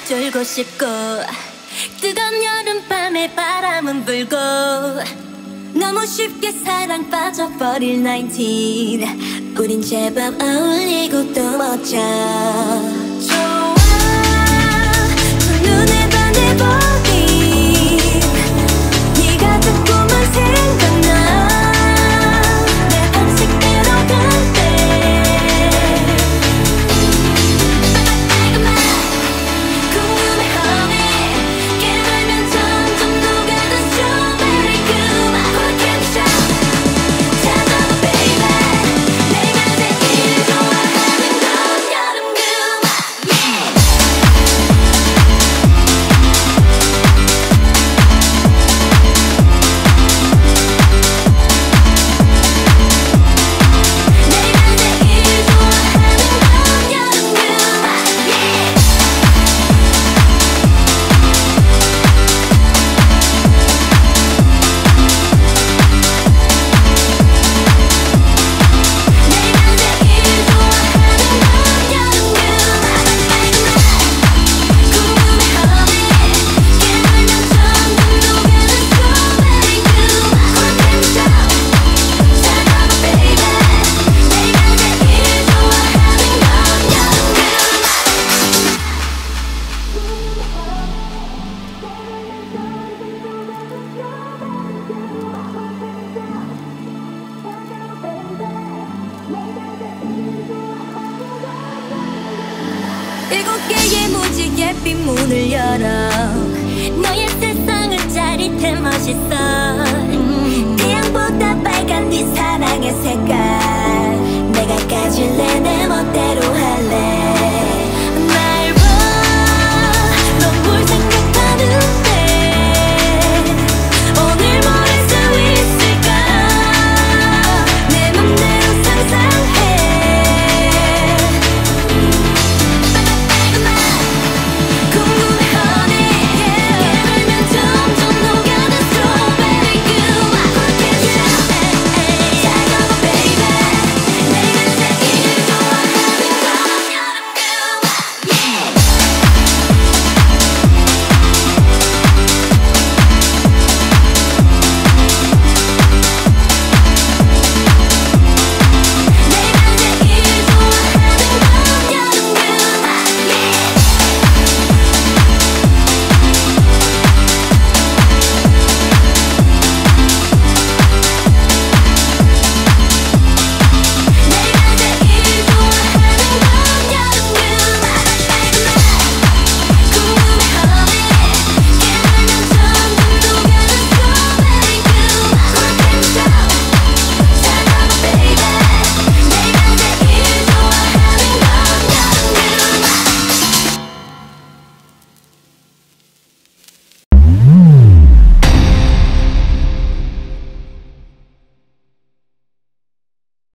졸고 싶고 뜨거운 여름밤에 바람은 불고 너무 쉽게 사랑 빠져버릴 19. 우린 제법 어울리고 또 멋져. 좋아 두 눈에 반해버린 네가 자꾸만 생각나. 내 방식대로 갈때 궁금해 honey. 깨물면 점점 녹아든 strawberry 그만 Candy shop 찾아봐 baby. 내가 제일 좋아하는 건 여름 그만 yeah. 일곱 개의 무지개 빈 문을 열어 너의 세상은 짜릿해 멋있어. 태양보다 빨간 네 사랑의 색깔 내가 가질래 내